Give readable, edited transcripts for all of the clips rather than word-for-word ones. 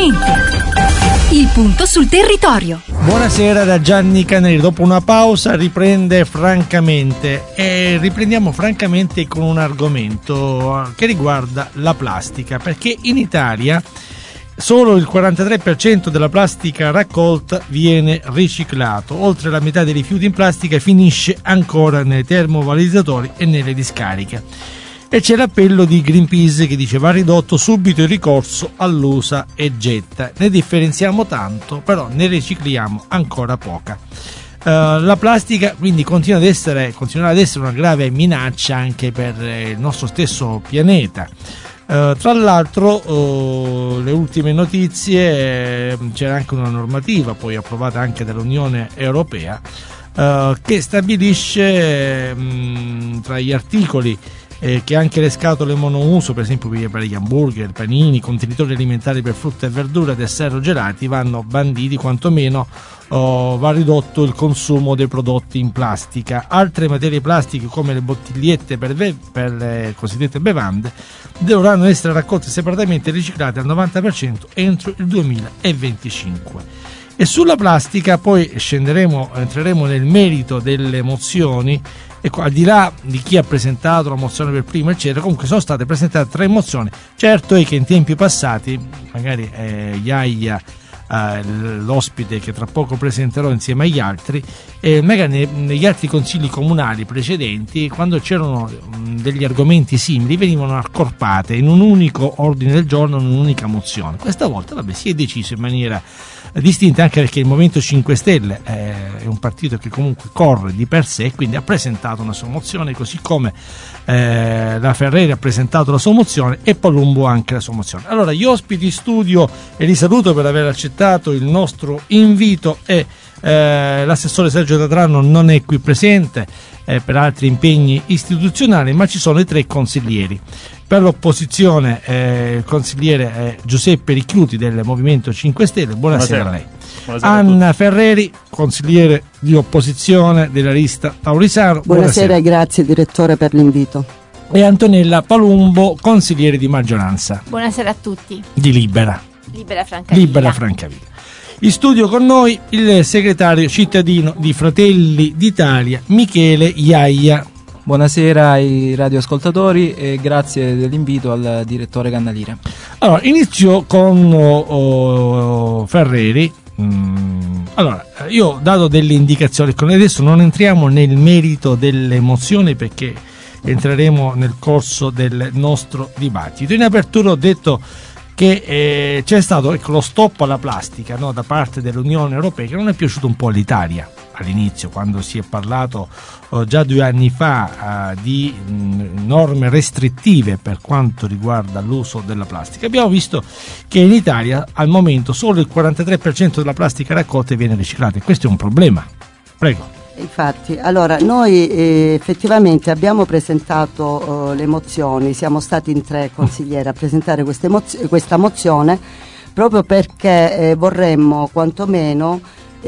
Francamente. Il punto sul territorio. Buonasera da Gianni Caneri. Dopo una pausa riprende Francamente e riprendiamo francamente con un argomento che riguarda la plastica, perché in Italia solo il 43% della plastica raccolta viene riciclato. Oltre la metà dei rifiuti in plastica finisce ancora nei termovalorizzatori e nelle discariche. E c'è l'appello di Greenpeace che dice: va ridotto subito il ricorso all'usa e getta. Ne differenziamo tanto, però ne ricicliamo ancora poca. La plastica quindi continuerà ad essere una grave minaccia anche per il nostro stesso pianeta. Tra l'altro le ultime notizie, c'era anche una normativa poi approvata anche dall'Unione Europea che stabilisce tra gli articoli che anche le scatole monouso, per esempio per gli hamburger, panini, contenitori alimentari per frutta e verdura, dessert o gelati, vanno banditi, quantomeno va ridotto il consumo dei prodotti in plastica. Altre materie plastiche come le bottigliette per le cosiddette bevande dovranno essere raccolte separatamente e riciclate al 90% entro il 2025. E sulla plastica poi entreremo nel merito delle mozioni. Ecco, al di là di chi ha presentato la mozione per primo eccetera, comunque sono state presentate 3 mozioni. Certo è che in tempi passati, magari Iaia, l'ospite che tra poco presenterò insieme agli altri, magari negli altri consigli comunali precedenti, quando c'erano degli argomenti simili, venivano accorpate in un unico ordine del giorno, in un'unica mozione. Questa volta si è deciso in maniera distinta, anche perché il Movimento 5 Stelle è un partito che comunque corre di per sé, quindi ha presentato una sua mozione, così come la Ferreri ha presentato la sua mozione e Palumbo anche la sua mozione. Allora, gli ospiti in studio, e li saluto per aver accettato il nostro invito, e l'assessore Sergio Tatrano non è qui presente per altri impegni istituzionali, ma ci sono i 3 consiglieri. Per l'opposizione il consigliere Giuseppe Ricchiuti del Movimento 5 Stelle. Buonasera a lei. Buonasera. Anna Ferreri, consigliere di opposizione della lista Taurisano. Buonasera e grazie direttore per l'invito. E Antonella Palumbo, consigliere di maggioranza. Buonasera a tutti. Di Libera Francavilla. In studio con noi il segretario cittadino di Fratelli d'Italia, Michele Iaia. Buonasera ai radioascoltatori e grazie dell'invito al direttore Cannalire. Allora, inizio con Ferreri. Allora, io ho dato delle indicazioni, adesso non entriamo nel merito delle mozioni perché entreremo nel corso del nostro dibattito. In apertura ho detto che c'è stato lo stop alla plastica, no, da parte dell'Unione Europea, che non è piaciuto un po' all'Italia all'inizio, quando si è parlato già 2 anni fa di norme restrittive per quanto riguarda l'uso della plastica. Abbiamo visto che in Italia al momento solo il 43% della plastica raccolta viene riciclata, e questo è un problema. Prego. Infatti, allora noi effettivamente abbiamo presentato le mozioni, siamo stati in 3 consiglieri a presentare questa mozione, proprio perché vorremmo quantomeno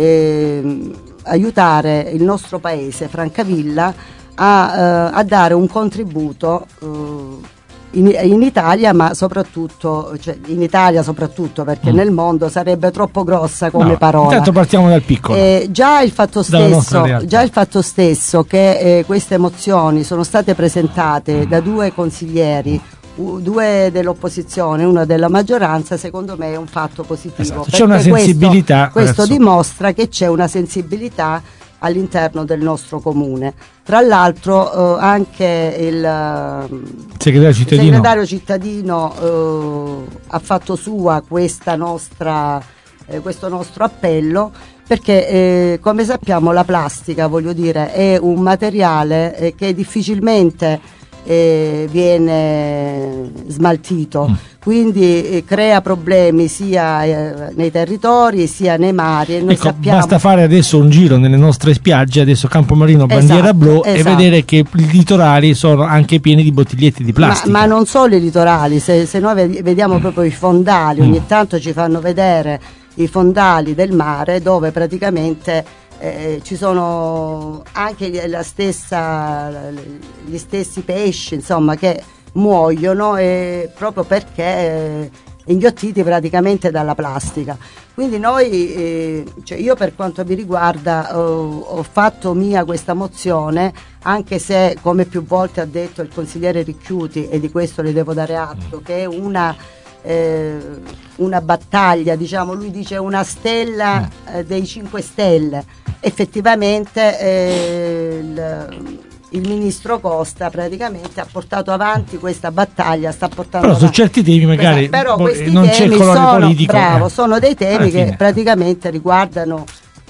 aiutare il nostro paese, Francavilla, a dare un contributo in Italia, ma soprattutto perché nel mondo sarebbe troppo grossa come parola. Intanto partiamo dal piccolo. Già il fatto stesso che queste mozioni sono state presentate da 2 consiglieri, 2 dell'opposizione, 1 della maggioranza, secondo me è un fatto positivo. Esatto. C'è una sensibilità. Questo dimostra che c'è una sensibilità all'interno del nostro comune. Tra l'altro anche il segretario cittadino ha fatto sua questo nostro appello, perché come sappiamo la plastica, è un materiale che difficilmente viene smaltito, quindi crea problemi sia nei territori sia nei mari, e noi sappiamo. Basta fare adesso un giro nelle nostre spiagge, adesso Campomarino, bandiera blu, e vedere che i litorali sono anche pieni di bottigliette di plastica. Ma non solo i litorali, se noi vediamo proprio i fondali, ogni tanto ci fanno vedere i fondali del mare, dove praticamente ci sono anche gli stessi pesci, insomma, che muoiono proprio perché inghiottiti praticamente dalla plastica. Quindi noi, io per quanto mi riguarda ho fatto mia questa mozione, anche se come più volte ha detto il consigliere Ricchiuti, e di questo le devo dare atto, che è una battaglia, diciamo, lui dice una stella dei 5 Stelle. Effettivamente il ministro Costa praticamente ha portato avanti questa battaglia, sta portando però su certi temi magari non c'è il colore politico. Bravo, sono dei temi che praticamente riguardano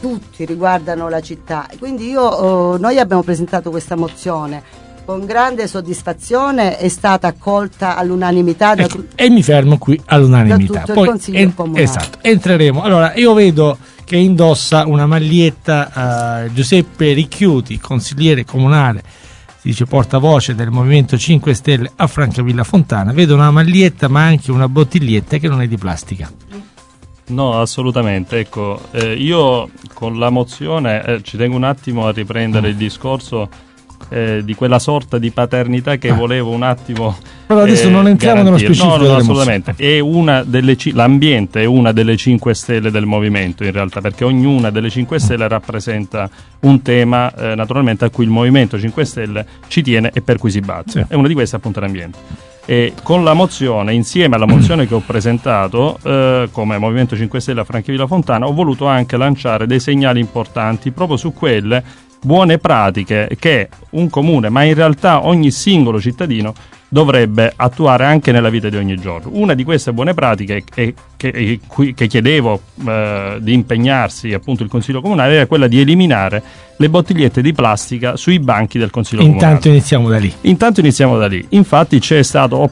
la città. Quindi noi abbiamo presentato questa mozione con grande soddisfazione, è stata accolta all'unanimità e mi fermo qui all'unanimità. Da tutto poi il Consiglio Comunale. Esatto, entreremo. Allora, io vedo che indossa una maglietta Giuseppe Ricchiuti, consigliere comunale, si dice portavoce del Movimento 5 Stelle a Francavilla Fontana. Vedo una maglietta ma anche una bottiglietta che non è di plastica. No, assolutamente. Ecco, io con la mozione ci tengo un attimo a riprendere il discorso di quella sorta di paternità che volevo un attimo. Però adesso non entriamo nello specifico. No, assolutamente. L'ambiente è una delle 5 stelle del movimento, in realtà, perché ognuna delle 5 stelle rappresenta un tema naturalmente a cui il Movimento 5 Stelle ci tiene e per cui si batte. Sì. E una di queste è appunto l'ambiente. E con la mozione, insieme alla mozione che ho presentato come Movimento 5 Stelle a Francavilla Fontana, ho voluto anche lanciare dei segnali importanti proprio su quelle buone pratiche che un comune, ma in realtà ogni singolo cittadino, dovrebbe attuare anche nella vita di ogni giorno. Una di queste buone pratiche che chiedevo di impegnarsi appunto il Consiglio Comunale era quella di eliminare le bottigliette di plastica sui banchi del Consiglio Comunale. Intanto iniziamo da lì. Infatti c'è stato,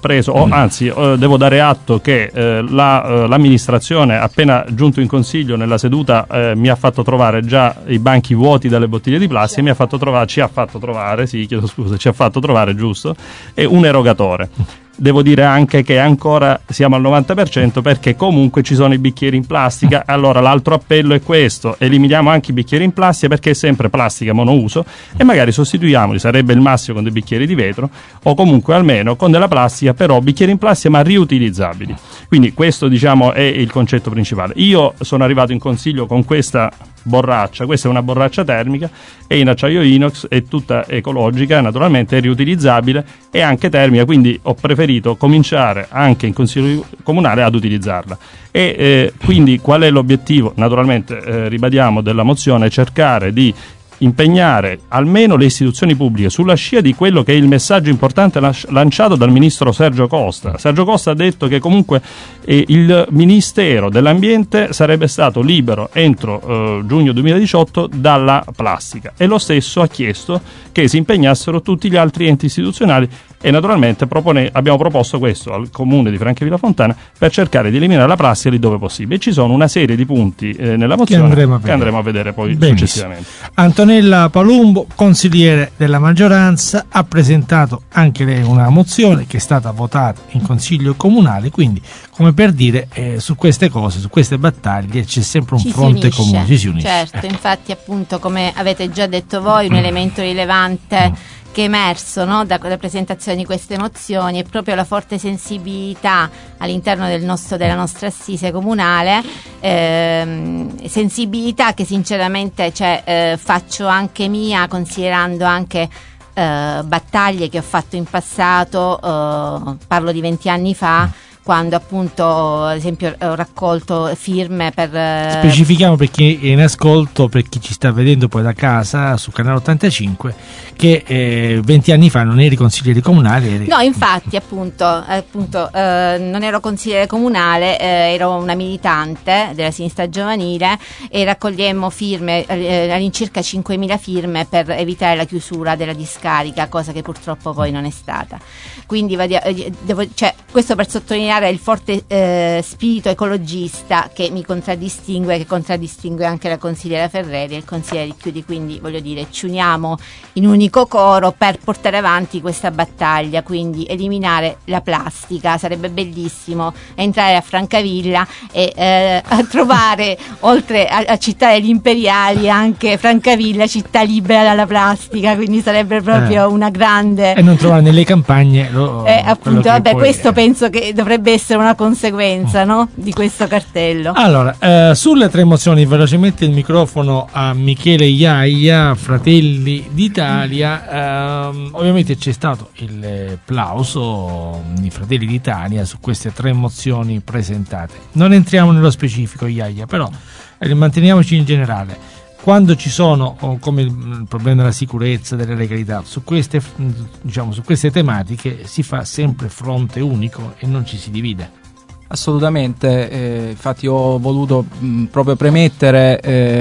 devo dare atto che l'amministrazione appena giunto in Consiglio nella seduta mi ha fatto trovare già i banchi vuoti dalle bottiglie di plastica, ci ha fatto trovare giusto, e un erogatore. Devo dire anche che ancora siamo al 90% perché comunque ci sono i bicchieri in plastica. Allora l'altro appello è questo: eliminiamo anche i bicchieri in plastica, perché è sempre plastica monouso, e magari sostituiamoli, sarebbe il massimo, con dei bicchieri di vetro, o comunque almeno con della plastica, però bicchieri in plastica ma riutilizzabili. Quindi questo, diciamo, è il concetto principale. Io sono arrivato in Consiglio con questa borraccia, questa è una borraccia termica, è in acciaio inox, è tutta ecologica, naturalmente è riutilizzabile e anche termica, quindi ho preferito cominciare anche in Consiglio Comunale ad utilizzarla. E quindi qual è l'obiettivo? Naturalmente ribadiamo della mozione: cercare di impegnare almeno le istituzioni pubbliche sulla scia di quello che è il messaggio importante lanciato dal ministro Sergio Costa. Sergio Costa ha detto che comunque il Ministero dell'Ambiente sarebbe stato libero entro giugno 2018 dalla plastica, e lo stesso ha chiesto che si impegnassero tutti gli altri enti istituzionali, e naturalmente abbiamo proposto questo al comune di Francavilla Fontana per cercare di eliminare la plastica lì dove possibile. E ci sono una serie di punti nella mozione che andremo a vedere poi successivamente. Antonella Palumbo, consigliere della maggioranza, ha presentato anche lei una mozione che è stata votata in Consiglio Comunale, quindi come per dire su queste cose, su queste battaglie c'è sempre un fronte comune, ci si unisce. Certo, infatti appunto, come avete già detto voi, un elemento rilevante che è emerso, no, dalla presentazione di queste mozioni è proprio la forte sensibilità all'interno della nostra assise comunale, sensibilità che sinceramente faccio anche mia, considerando anche battaglie che ho fatto in passato, parlo di 20 anni fa, quando appunto ad esempio ho raccolto firme per specifichiamo per chi è in ascolto, per chi ci sta vedendo poi da casa su Canale 85, che 20 anni fa non eri consigliere comunale. No, infatti appunto non ero consigliere comunale, ero una militante della sinistra giovanile e raccogliemmo firme, all'incirca 5.000 firme per evitare la chiusura della discarica, cosa che purtroppo poi non è stata. Quindi questo per sottolineare il forte spirito ecologista che mi contraddistingue, che contraddistingue anche la consigliera Ferreri e il consigliere Ricchiuti. Quindi voglio dire, ci uniamo in unico coro per portare avanti questa battaglia, quindi eliminare la plastica. Sarebbe bellissimo entrare a Francavilla e a trovare, oltre a Città degli Imperiali, anche Francavilla città libera dalla plastica, quindi sarebbe proprio una grande, e non trovare nelle campagne appunto, questo penso che dovrebbe potrebbe essere una conseguenza, no? Di questo cartello. Allora, sulle 3 mozioni, velocemente il microfono a Michele Iaia, Fratelli d'Italia. Ovviamente c'è stato il plauso di Fratelli d'Italia su queste 3 mozioni presentate. Non entriamo nello specifico, Iaia, però manteniamoci in generale. Quando ci sono, come il problema della sicurezza, della legalità, su queste tematiche si fa sempre fronte unico e non ci si divide. Assolutamente, infatti ho voluto proprio premettere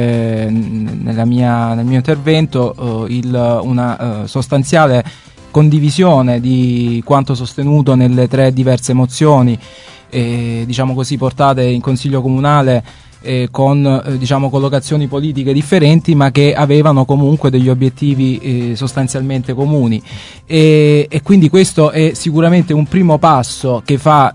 nel mio intervento una sostanziale condivisione di quanto sostenuto nelle 3 diverse mozioni, diciamo così, portate in Consiglio Comunale, con collocazioni politiche differenti, ma che avevano comunque degli obiettivi sostanzialmente comuni, e quindi questo è sicuramente un primo passo che fa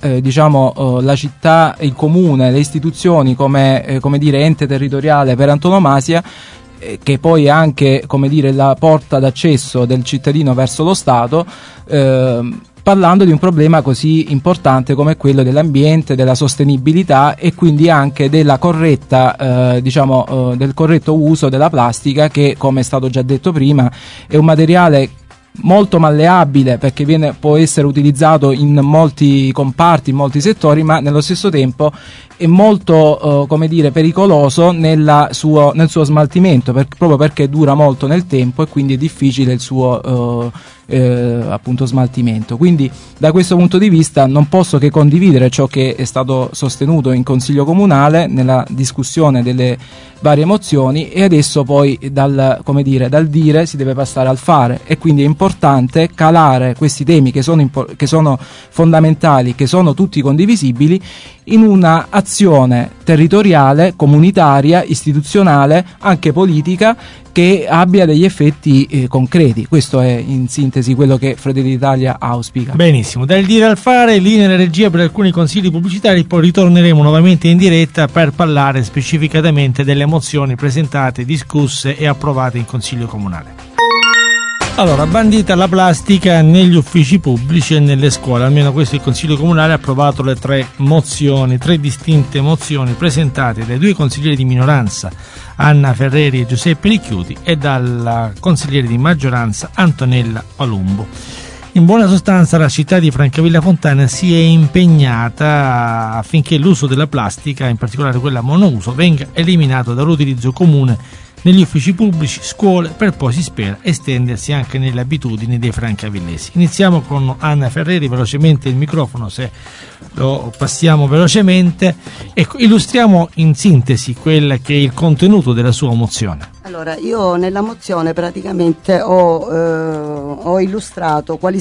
la città, il comune, le istituzioni come dire ente territoriale per antonomasia, che poi è anche, come dire, la porta d'accesso del cittadino verso lo Stato, parlando di un problema così importante come quello dell'ambiente, della sostenibilità e quindi anche della corretta, del corretto uso della plastica, che, come è stato già detto prima, è un materiale molto malleabile, perché può essere utilizzato in molti comparti, in molti settori, ma nello stesso tempo è molto pericoloso nel suo smaltimento, proprio perché dura molto nel tempo e quindi è difficile il suo appunto smaltimento. Quindi da questo punto di vista non posso che condividere ciò che è stato sostenuto in Consiglio Comunale nella discussione delle varie mozioni, e adesso poi dal dire si deve passare al fare, e quindi è importante calare questi temi che sono fondamentali, che sono tutti condivisibili, in una azione territoriale, comunitaria, istituzionale, anche politica, che abbia degli effetti concreti. Questo è in sintesi quello che Fratelli d'Italia auspica. Benissimo, dal dire al fare, linea nella regia per alcuni consigli pubblicitari, poi ritorneremo nuovamente in diretta per parlare specificatamente delle mozioni presentate, discusse e approvate in Consiglio Comunale. Allora, bandita la plastica negli uffici pubblici e nelle scuole, almeno questo il Consiglio Comunale ha approvato le 3 distinte mozioni presentate dai 2 consiglieri di minoranza, Anna Ferreri e Giuseppe Ricchiuti, e dalla consigliere di maggioranza Antonella Palumbo. In buona sostanza la città di Francavilla Fontana si è impegnata affinché l'uso della plastica, in particolare quella monouso, venga eliminato dall'utilizzo comune negli uffici pubblici, scuole, per poi, si spera, estendersi anche nelle abitudini dei francavillesi. Iniziamo con Anna Ferreri, velocemente il microfono, se lo passiamo velocemente, e illustriamo in sintesi quella che è il contenuto della sua mozione. Allora, io nella mozione praticamente ho illustrato qual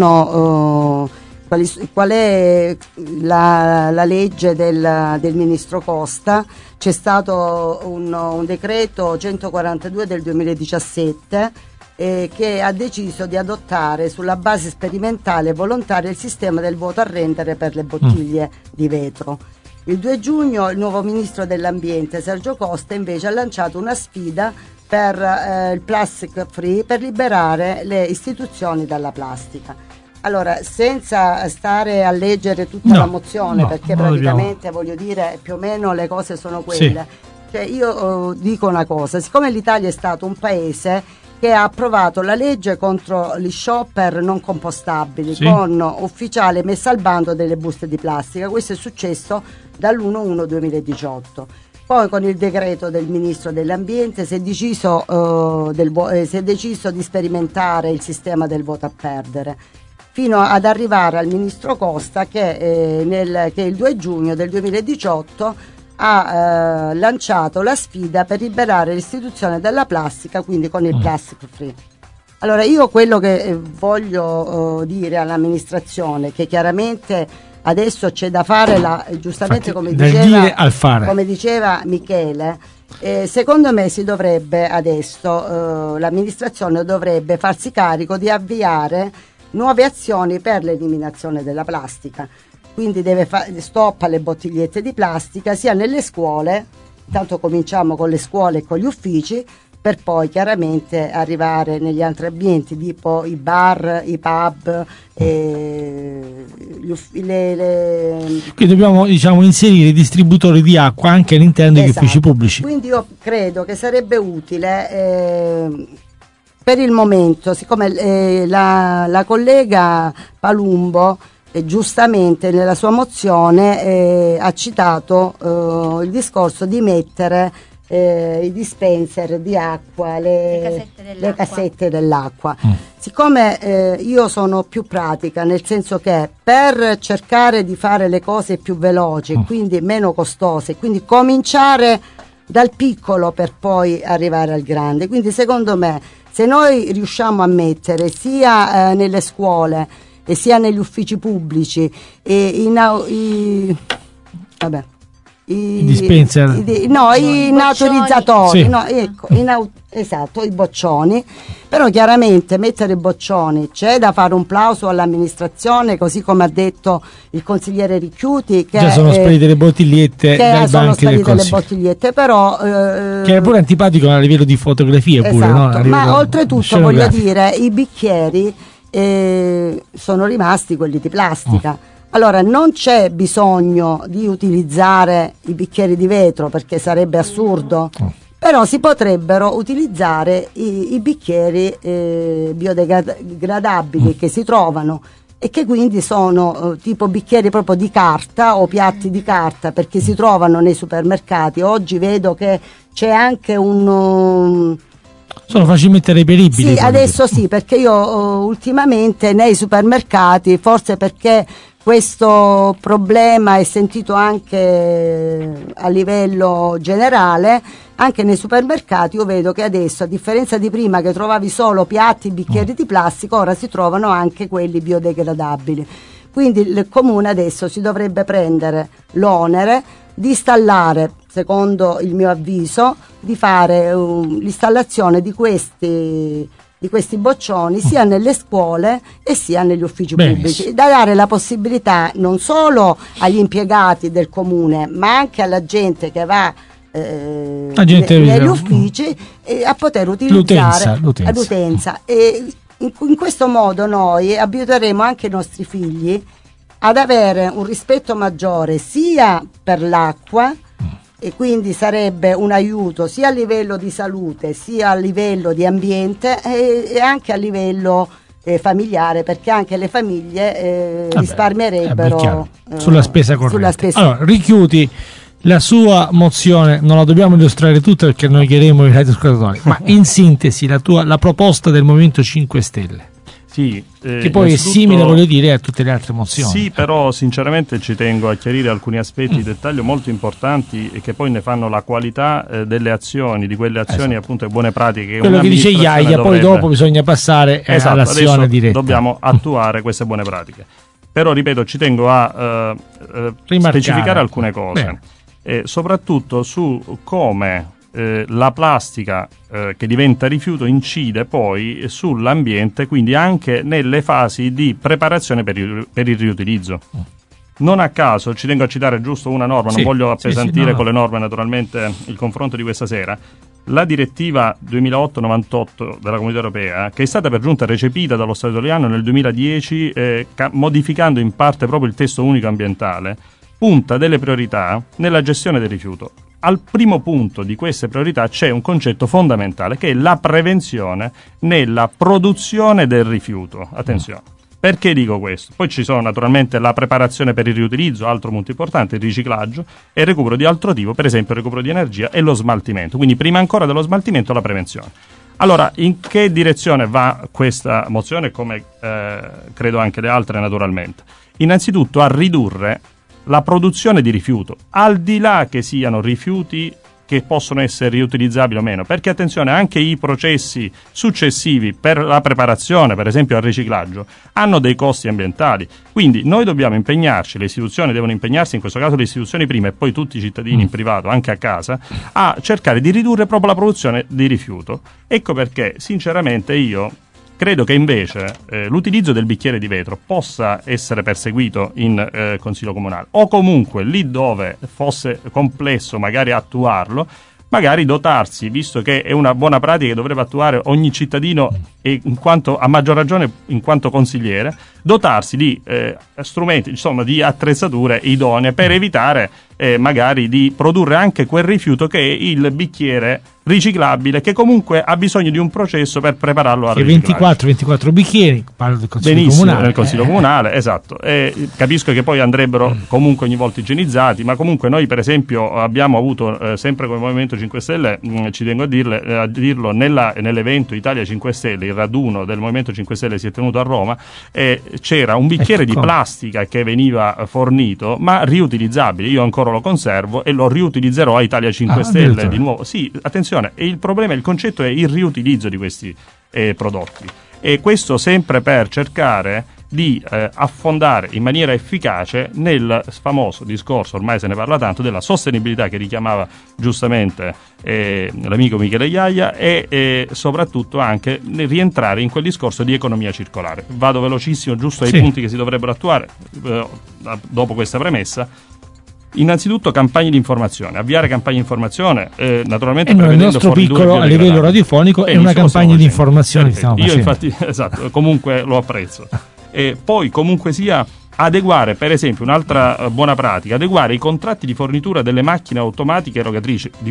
è la legge del ministro Costa. C'è stato un decreto 142 del 2017 che ha deciso di adottare sulla base sperimentale e volontaria il sistema del voto a rendere per le bottiglie di vetro. Il 2 giugno il nuovo ministro dell'ambiente Sergio Costa invece ha lanciato una sfida per il plastic free, per liberare le istituzioni dalla plastica. Allora, senza stare a leggere tutta la mozione, perché praticamente voglio dire più o meno le cose sono quelle. Sì. Cioè, io dico una cosa: siccome l'Italia è stato un paese che ha approvato la legge contro gli shopper non compostabili, sì, con ufficiale messa al bando delle buste di plastica, questo è successo dall'1/1/2018. Poi con il decreto del ministro dell'ambiente si è deciso di sperimentare il sistema del voto a perdere, fino ad arrivare al ministro Costa che il 2 giugno del 2018 ha lanciato la sfida per liberare l'istituzione della plastica, quindi con il plastic free. Allora, io quello che voglio dire all'amministrazione, che chiaramente adesso c'è da fare, giustamente come diceva Michele, secondo me si dovrebbe adesso, l'amministrazione dovrebbe farsi carico di avviare nuove azioni per l'eliminazione della plastica. Quindi deve fare stop alle bottigliette di plastica sia nelle scuole, intanto cominciamo con le scuole e con gli uffici, per poi chiaramente arrivare negli altri ambienti tipo i bar, i pub, Quindi dobbiamo, diciamo, inserire i distributori di acqua anche all'interno degli uffici pubblici. Quindi io credo che sarebbe utile per il momento, siccome la collega Palumbo giustamente nella sua mozione ha citato il discorso di mettere i dispenser di acqua, le cassette dell'acqua. Siccome io sono più pratica, nel senso che per cercare di fare le cose più veloci, quindi meno costose, quindi cominciare dal piccolo per poi arrivare al grande, quindi secondo me se noi riusciamo a mettere sia nelle scuole e sia negli uffici pubblici i dispenser, i autorizzatori, sì. Esatto, i boccioni, però chiaramente mettere i boccioni, c'è da fare un plauso all'amministrazione, così come ha detto il consigliere Ricchiuti, che già sono spedite le bottigliette dai banchi del Consiglio, le bottigliette, però che è pure antipatico a livello di fotografie, esatto, pure, no? Ma oltretutto voglio dire, i bicchieri sono rimasti quelli di plastica. Allora non c'è bisogno di utilizzare i bicchieri di vetro, perché sarebbe assurdo, però si potrebbero utilizzare i bicchieri biodegradabili che si trovano e che quindi sono tipo bicchieri proprio di carta o piatti di carta, perché si trovano nei supermercati. Oggi vedo che c'è anche sono facilmente reperibili. Sì, adesso sì, perché io ultimamente nei supermercati, forse perché questo problema è sentito anche a livello generale, anche nei supermercati io vedo che adesso, a differenza di prima che trovavi solo piatti, bicchieri di plastica, ora si trovano anche quelli biodegradabili. Quindi il comune adesso si dovrebbe prendere l'onere di installare, secondo il mio avviso, di fare l'installazione di questi boccioni sia nelle scuole e sia negli uffici pubblici, da dare la possibilità non solo agli impiegati del comune, ma anche alla gente che va negli uffici a poter utilizzare l'utenza. E in questo modo noi aiuteremo anche i nostri figli ad avere un rispetto maggiore sia per l'acqua, e quindi sarebbe un aiuto sia a livello di salute sia a livello di ambiente e anche a livello familiare, perché anche le famiglie risparmierebbero sulla spesa corrente. Allora, Ricchiuti, la sua mozione non la dobbiamo illustrare tutta perché noi chiederemo ai radioascoltatori, ma in sintesi la proposta del Movimento 5 Stelle. Sì, che poi è simile, voglio dire, a tutte le altre mozioni. Sì, però sinceramente ci tengo a chiarire alcuni aspetti di dettaglio molto importanti e che poi ne fanno la qualità delle azioni, di quelle azioni appunto e buone pratiche. Quello che dice Iaia, poi dopo bisogna passare all'azione diretta. Dobbiamo attuare queste buone pratiche. Però ripeto, ci tengo a specificare alcune cose, soprattutto su come la plastica che diventa rifiuto incide poi sull'ambiente, quindi anche nelle fasi di preparazione per il riutilizzo. Non a caso, ci tengo a citare giusto una norma, non voglio appesantire con le norme naturalmente il confronto di questa sera. La direttiva 2008-98 della Comunità Europea, che è stata per giunta recepita dallo Stato italiano nel 2010, modificando in parte proprio il testo unico ambientale, punta delle priorità nella gestione del rifiuto. Al primo punto di queste priorità c'è un concetto fondamentale che è la prevenzione nella produzione del rifiuto. Attenzione, perché dico questo? Poi ci sono naturalmente la preparazione per il riutilizzo, altro punto importante, il riciclaggio e il recupero di altro tipo, per esempio il recupero di energia e lo smaltimento. Quindi prima ancora dello smaltimento la prevenzione. Allora, in che direzione va questa mozione, come credo anche le altre naturalmente? Innanzitutto a ridurre la produzione di rifiuto, al di là che siano rifiuti che possono essere riutilizzabili o meno, perché attenzione, anche i processi successivi per la preparazione, per esempio al riciclaggio, hanno dei costi ambientali, quindi noi dobbiamo impegnarci, le istituzioni devono impegnarsi, in questo caso le istituzioni prima e poi tutti i cittadini in privato, anche a casa, a cercare di ridurre proprio la produzione di rifiuto. Ecco perché sinceramente io credo che invece l'utilizzo del bicchiere di vetro possa essere perseguito in Consiglio Comunale, o comunque lì dove fosse complesso magari attuarlo, magari dotarsi, visto che è una buona pratica che dovrebbe attuare ogni cittadino, e in quanto, a maggior ragione in quanto consigliere, dotarsi di strumenti, insomma di attrezzature idonee per evitare magari di produrre anche quel rifiuto che è il bicchiere riciclabile, che comunque ha bisogno di un processo per prepararlo al riciclaggio. 24 bicchieri, parlo del Consiglio Benissimo, Comunale. nel Consiglio Comunale, esatto. Capisco che poi andrebbero comunque ogni volta igienizzati, ma comunque noi per esempio abbiamo avuto sempre come Movimento 5 Stelle, ci tengo a dirlo, nell'evento Italia 5 Stelle, il raduno del Movimento 5 Stelle si è tenuto a Roma, c'era un bicchiere di plastica che veniva fornito, ma riutilizzabile. Io ancora lo conservo e lo riutilizzerò a Italia 5 Stelle di nuovo. Sì, attenzione, e il problema, il concetto è il riutilizzo di questi prodotti, e questo sempre per cercare di affondare in maniera efficace nel famoso discorso, ormai se ne parla tanto, della sostenibilità che richiamava giustamente l'amico Michele Iaia, e soprattutto anche rientrare in quel discorso di economia circolare. Vado velocissimo giusto ai punti che si dovrebbero attuare dopo questa premessa. Innanzitutto campagne di informazione, avviare campagne di informazione, naturalmente prevedendo il nostro piccolo a livello radiofonico è una campagna di informazione che stiamo facendo. Io infatti, esatto, comunque lo apprezzo. E poi comunque sia adeguare, per esempio, un'altra buona pratica, adeguare i contratti di fornitura delle macchine automatiche erogatrici, le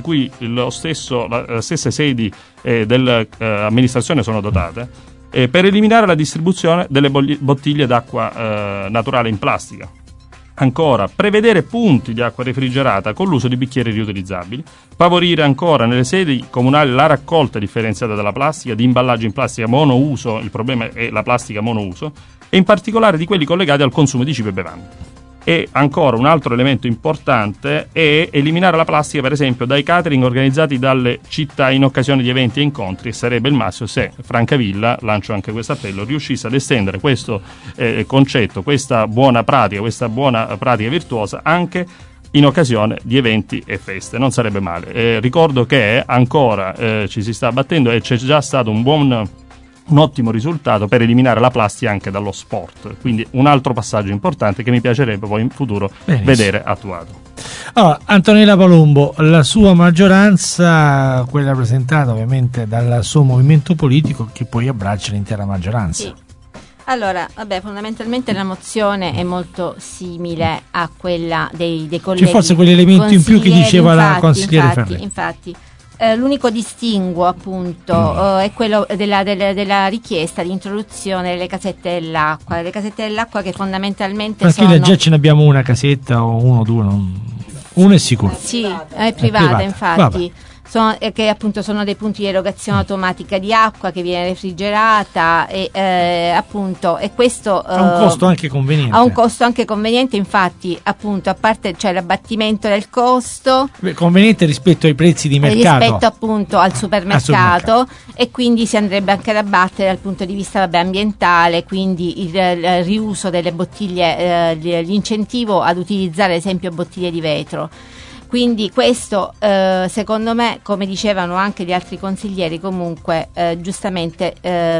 stesse sedi dell'amministrazione sono dotate, per eliminare la distribuzione delle bottiglie d'acqua naturale in plastica. Ancora, prevedere punti di acqua refrigerata con l'uso di bicchieri riutilizzabili, favorire ancora nelle sedi comunali la raccolta differenziata della plastica, di imballaggi in plastica monouso, il problema è la plastica monouso, e in particolare di quelli collegati al consumo di cibo e bevande. E ancora un altro elemento importante è eliminare la plastica, per esempio, dai catering organizzati dalle città in occasione di eventi e incontri, e sarebbe il massimo se Francavilla, lancio anche questo appello, riuscisse ad estendere questo concetto, questa buona pratica virtuosa anche in occasione di eventi e feste. Non sarebbe male. Ricordo che ancora ci si sta battendo, e c'è già stato un ottimo risultato per eliminare la plastica anche dallo sport, quindi un altro passaggio importante che mi piacerebbe poi in futuro vedere attuato. Allora, Antonella Palumbo, la sua maggioranza, quella rappresentata ovviamente dal suo movimento politico, che poi abbraccia l'intera maggioranza. Sì. Allora, fondamentalmente la mozione è molto simile a quella dei colleghi. C'è forse quell'elemento in più che diceva la consigliere Ferretti. Infatti. L'unico distinguo appunto è quello della richiesta di introduzione delle casette dell'acqua. Le casette dell'acqua che fondamentalmente sono... già ce ne abbiamo una casetta o uno o due, uno è sicuro. Sì, è privata. Infatti. Vabbè. Che appunto sono dei punti di erogazione automatica di acqua che viene refrigerata e appunto, e questo ha un costo anche conveniente. Ha un costo anche conveniente, infatti, appunto, a parte l'abbattimento del costo conveniente rispetto ai prezzi di mercato, rispetto appunto al supermercato, e quindi si andrebbe anche ad abbattere dal punto di vista ambientale, quindi il riuso delle bottiglie, l'incentivo ad utilizzare ad esempio bottiglie di vetro. Quindi questo secondo me, come dicevano anche gli altri consiglieri, comunque giustamente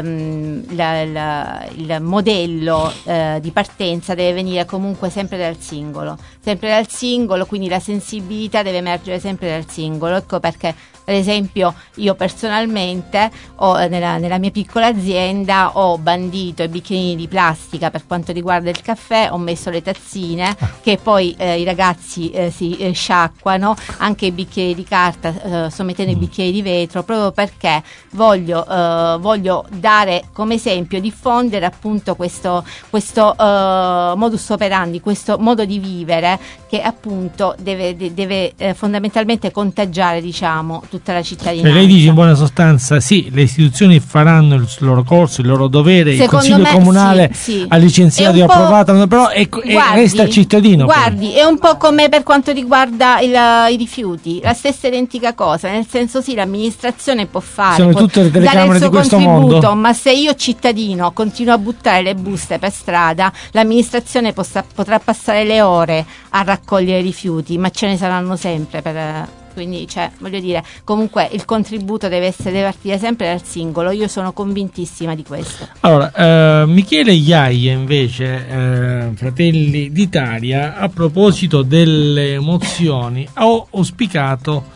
il modello di partenza deve venire comunque sempre dal singolo, quindi la sensibilità deve emergere sempre dal singolo. Ecco perché ad esempio io personalmente nella mia piccola azienda ho bandito i bicchierini di plastica per quanto riguarda il caffè, ho messo le tazzine che poi i ragazzi si sciacquano, anche i bicchieri di carta, sto mettendo i bicchieri di vetro, proprio perché voglio dare come esempio, diffondere appunto questo modus operandi, questo modo di vivere che appunto deve fondamentalmente contagiare, diciamo, tutta la cittadinanza. Lei dice in buona sostanza sì, le istituzioni faranno il loro corso, il loro dovere, secondo il Consiglio Comunale ha licenziato e approvato, però resta il cittadino. Guardi, è un po' come per quanto riguarda i rifiuti, la stessa identica cosa, nel senso sì, l'amministrazione può fare, sono tutte le telecamere di questo mondo, ma se io cittadino continuo a buttare le buste per strada, l'amministrazione potrà passare le ore a raccogliere i rifiuti, ma ce ne saranno sempre quindi voglio dire, comunque il contributo deve partire sempre dal singolo. Io sono convintissima di questo. Allora, Michele Iaia invece, Fratelli d'Italia, a proposito delle mozioni ha auspicato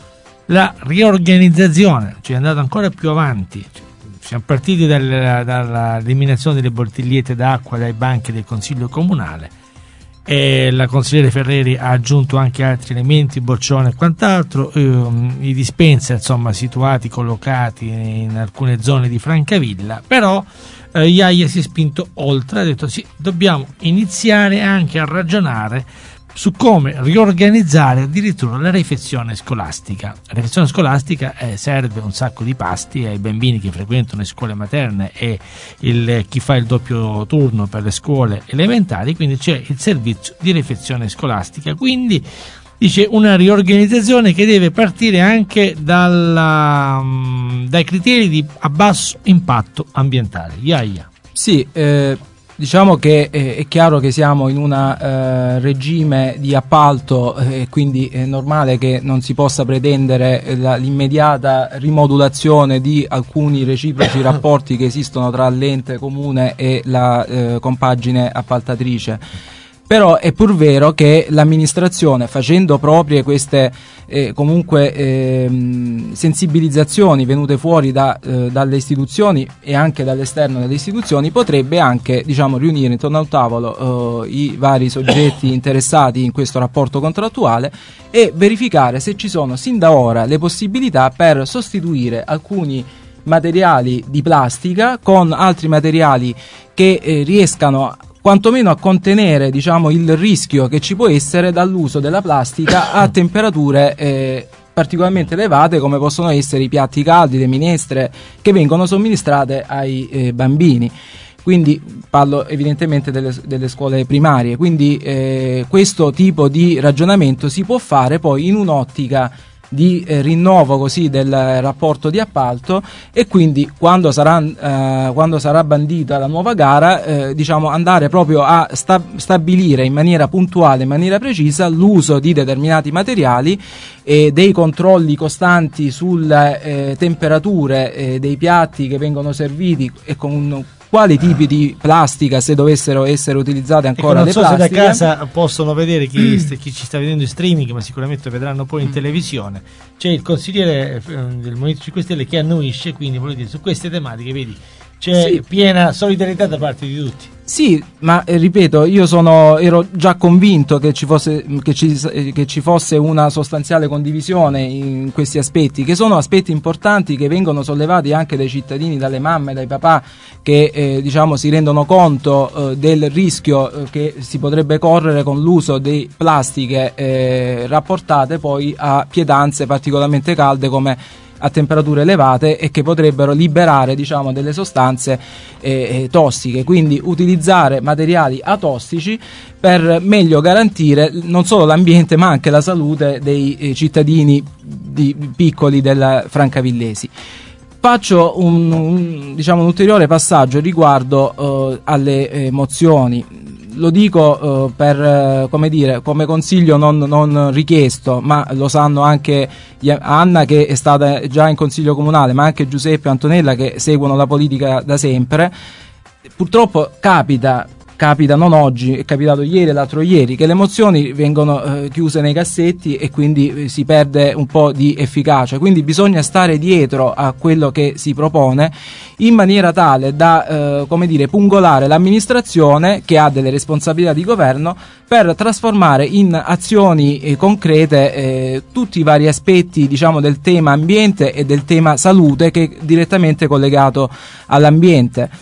la riorganizzazione, cioè è andato ancora più avanti. Siamo partiti dall'eliminazione delle bottigliette d'acqua dai banchi del Consiglio Comunale, e la consigliere Ferreri ha aggiunto anche altri elementi, boccione e quant'altro, i dispenser insomma situati, collocati in alcune zone di Francavilla, però Iaia si è spinto oltre, ha detto sì, dobbiamo iniziare anche a ragionare su come riorganizzare addirittura la refezione scolastica. La refezione scolastica serve un sacco di pasti ai bambini che frequentano le scuole materne e chi fa il doppio turno per le scuole elementari, quindi c'è il servizio di refezione scolastica. Quindi dice una riorganizzazione che deve partire anche dai criteri a basso impatto ambientale. Iaia. Sì, diciamo che è chiaro che siamo in un regime di appalto e quindi è normale che non si possa pretendere l'immediata rimodulazione di alcuni reciproci rapporti che esistono tra l'ente comune e la compagine appaltatrice. Però è pur vero che l'amministrazione, facendo proprie queste sensibilizzazioni venute fuori dalle istituzioni e anche dall'esterno delle istituzioni, potrebbe anche riunire intorno al tavolo i vari soggetti interessati in questo rapporto contrattuale e verificare se ci sono sin da ora le possibilità per sostituire alcuni materiali di plastica con altri materiali che riescano quantomeno a contenere il rischio che ci può essere dall'uso della plastica a temperature particolarmente elevate, come possono essere i piatti caldi, le minestre che vengono somministrate ai bambini. Quindi parlo evidentemente delle scuole primarie. Quindi questo tipo di ragionamento si può fare poi in un'ottica di rinnovo così del rapporto di appalto, e quindi quando sarà bandita la nuova gara andare proprio a stabilire in maniera puntuale, in maniera precisa l'uso di determinati materiali e dei controlli costanti sulle temperature dei piatti che vengono serviti e con quali tipi di plastica, se dovessero essere utilizzate ancora le plastiche. Non so se da casa possono vedere chi ci sta vedendo in streaming, ma sicuramente vedranno poi in televisione. C'è il consigliere del Movimento 5 Stelle che annuisce, quindi voglio dire, su queste tematiche vedi c'è piena solidarietà da parte di tutti. Sì, ma ripeto, ero già convinto che ci fosse una sostanziale condivisione in questi aspetti, che sono aspetti importanti che vengono sollevati anche dai cittadini, dalle mamme, dai papà, che si rendono conto del rischio che si potrebbe correre con l'uso di plastiche rapportate poi a pietanze particolarmente calde come a temperature elevate e che potrebbero liberare delle sostanze tossiche. Quindi utilizzare materiali atossici per meglio garantire non solo l'ambiente ma anche la salute dei cittadini piccoli del Francavillesi. Faccio un ulteriore passaggio riguardo alle mozioni. Lo dico come consiglio non richiesto, ma lo sanno anche Anna, che è stata già in consiglio comunale, ma anche Giuseppe e Antonella, che seguono la politica da sempre. Purtroppo capita non oggi, è capitato ieri e l'altro ieri, che le mozioni vengono chiuse nei cassetti e quindi si perde un po' di efficacia. Quindi bisogna stare dietro a quello che si propone in maniera tale da pungolare l'amministrazione, che ha delle responsabilità di governo, per trasformare in azioni concrete tutti i vari aspetti del tema ambiente e del tema salute, che è direttamente collegato all'ambiente.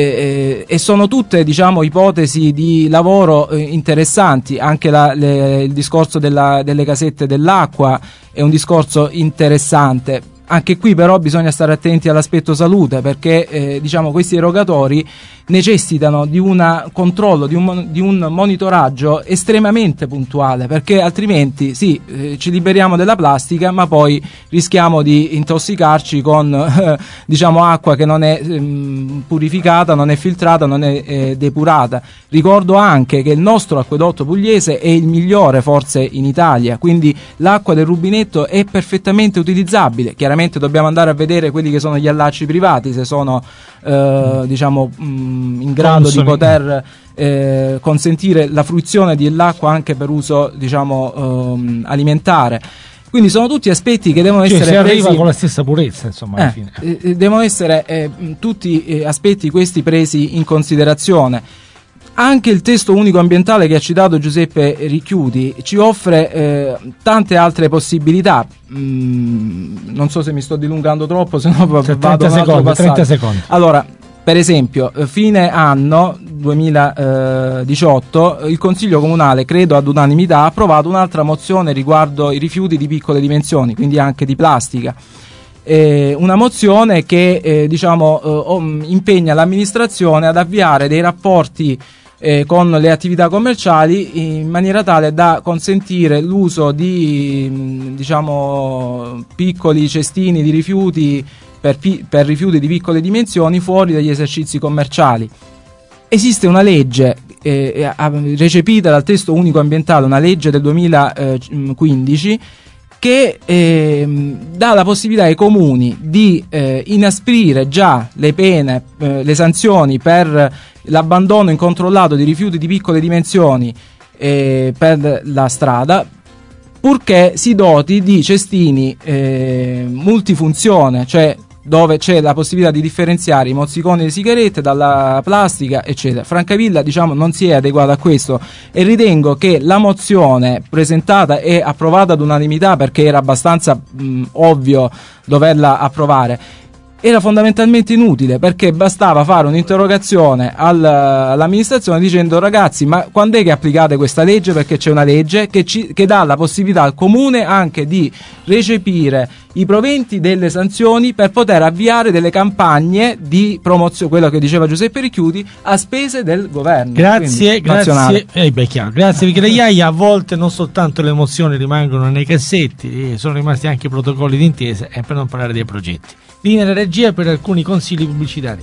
E sono tutte ipotesi di lavoro interessanti. Anche il discorso delle casette dell'acqua è un discorso interessante. Anche qui però bisogna stare attenti all'aspetto salute, perché questi erogatori necessitano di un controllo, di un monitoraggio estremamente puntuale, perché altrimenti ci liberiamo della plastica, ma poi rischiamo di intossicarci con acqua che non è purificata, non è filtrata, non è depurata. Ricordo anche che il nostro acquedotto pugliese è il migliore forse in Italia, quindi l'acqua del rubinetto è perfettamente utilizzabile. Chiaramente dobbiamo andare a vedere quelli che sono gli allacci privati, se sono in grado di poter consentire la fruizione dell'acqua anche per uso alimentare. Quindi sono tutti aspetti che devono essere si arriva presi con la stessa purezza, insomma, alla fine. Devono essere tutti aspetti questi presi in considerazione. Anche il testo unico ambientale che ha citato Giuseppe Ricchiuti ci offre tante altre possibilità. Non so se mi sto dilungando troppo, se no vado 30 secondi. Allora, per esempio, fine anno 2018 il Consiglio Comunale, credo ad unanimità, ha approvato un'altra mozione riguardo i rifiuti di piccole dimensioni, quindi anche di plastica. Una mozione che impegna l'amministrazione ad avviare dei rapporti con le attività commerciali in maniera tale da consentire l'uso di piccoli cestini di rifiuti per rifiuti di piccole dimensioni fuori dagli esercizi commerciali. Esiste una legge recepita dal testo unico ambientale, una legge del 2015 che dà la possibilità ai comuni di inasprire già le pene, le sanzioni per l'abbandono incontrollato di rifiuti di piccole dimensioni per la strada, purché si doti di cestini multifunzione, cioè dove c'è la possibilità di differenziare i mozziconi di sigarette dalla plastica, eccetera. Francavilla, non si è adeguata a questo, e ritengo che la mozione presentata e approvata ad unanimità, perché era abbastanza ovvio doverla approvare, era fondamentalmente inutile, perché bastava fare un'interrogazione all'amministrazione dicendo: ragazzi, ma quando è che applicate questa legge? Perché c'è una legge che dà la possibilità al comune anche di recepire i proventi delle sanzioni per poter avviare delle campagne di promozione, quello che diceva Giuseppe Ricchiuti, a spese del governo. Grazie. Grazie Michele Iaia. A volte non soltanto le mozioni rimangono nei cassetti, sono rimasti anche i protocolli d'intesa, e per non parlare dei progetti. Linea della regia per alcuni consigli pubblicitari.